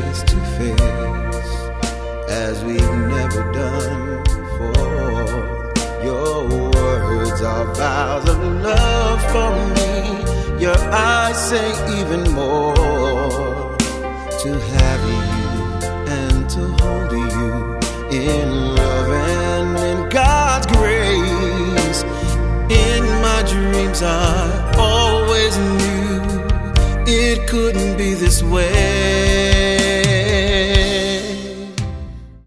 face to face as we've never done before. Your words are vows of love for me. Your eyes say even more. To have you and to hold you in love and in God's grace. In my dreams I always knew it couldn't be this way.